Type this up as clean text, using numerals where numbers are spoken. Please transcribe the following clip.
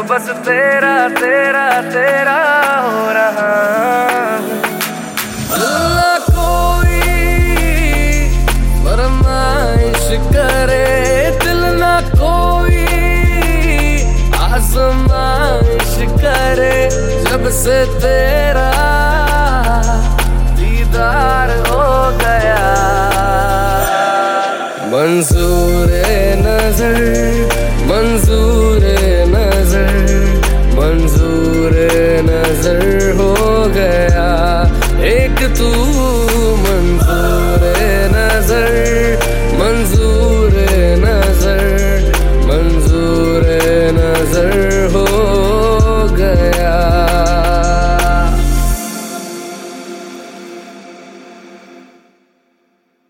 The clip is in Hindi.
बस तेरा तेरा तेरा हो रहा। अल्लाह कोई फरमाइश करे, दिल ना कोई आजमाइश करे, जब से तेरा दीदार हो गया। मंजूर नजर, मंजूर नजर, मंजूर नजर हो गया एक तू।